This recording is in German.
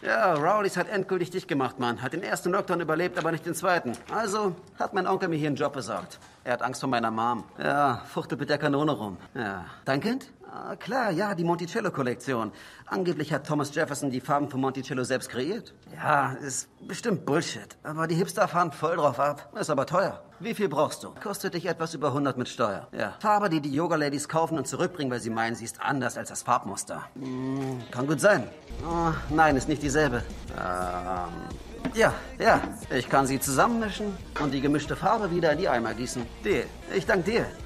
Ja, Rowleys hat endgültig dicht gemacht, Mann. Hat den ersten Lockdown überlebt, aber nicht den zweiten. Also hat mein Onkel mir hier einen Job besorgt. Er hat Angst vor meiner Mom. Ja, fuchtelt mit der Kanone rum. Ja. Dein Kind? Ah, klar, ja, die Monticello-Kollektion. Angeblich hat Thomas Jefferson die Farben von Monticello selbst kreiert. Ja, ist bestimmt Bullshit. Aber die Hipster fahren voll drauf ab. Ist aber teuer. Wie viel brauchst du? Kostet dich etwas über 100 mit Steuer. Ja. Farbe, die die Yoga-Ladies kaufen und zurückbringen, weil sie meinen, sie ist anders als das Farbmuster. Kann gut sein. Oh, nein, ist nicht dieselbe. Ja, ich kann sie zusammenmischen und die gemischte Farbe wieder in die Eimer gießen. Deal. Ich danke dir.